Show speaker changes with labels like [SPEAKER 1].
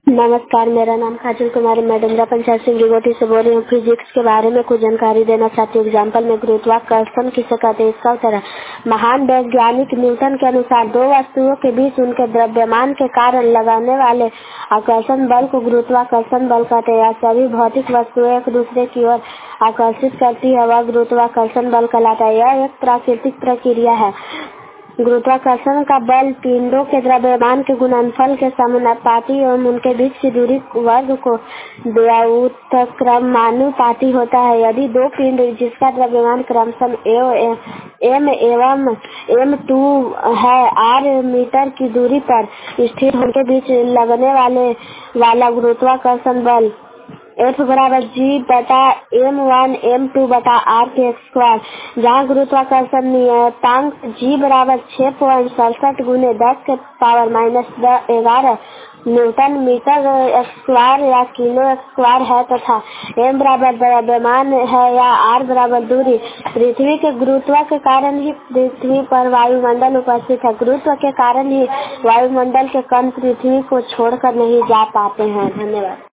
[SPEAKER 1] नमस्कार, मेरा नाम काजल कुमारी मैडम पंचायत सिंगीगोटी से बोल रही हूँ। फिजिक्स के बारे में कुछ जानकारी देना चाहती हूँ। एग्जाम्पल में गुरुत्वाकर्षण किसे कहते हैं, इसका उत्तर है महान वैज्ञानिक न्यूटन के अनुसार दो वस्तुओं के बीच उनके द्रव्यमान के कारण लगने वाले आकर्षण बल को गुरुत्वाकर्षण बल कहते हैं। सभी भौतिक वस्तुएं एक दूसरे की ओर आकर्षित करती है, वह गुरुत्वाकर्षण बल कहलाता है। यह एक प्राकृतिक प्रक्रिया है। गुरुत्वाकर्षण का बल पिंडों के द्रव्यमान के गुणनफल के समानुपाती एवं उनके बीच की दूरी वर्ग को व्युत्क्रमानुपाती होता है। यदि दो पिंड जिसका द्रव्यमान क्रमशः m एवं m2 है, r मीटर की दूरी पर स्थिर उनके बीच लगने वाला गुरुत्वाकर्षण बल F बराबर G बटा m1 m2 बटा r के स्क्वायर, जहाँ गुरुत्वाकर्षण नियतांक G बराबर 6.67 गुने 10 के पावर -11 न्यूटन मीटर स्क्वायर या किलो स्क्वायर है तथा m बराबर द्रव्यमान है या r बराबर दूरी। पृथ्वी के गुरुत्व के कारण ही पृथ्वी पर वायुमंडल उपस्थित है। गुरुत्व के कारण ही वायुमंडल के कण पृथ्वी को छोड़कर नहीं जा पाते हैं। धन्यवाद।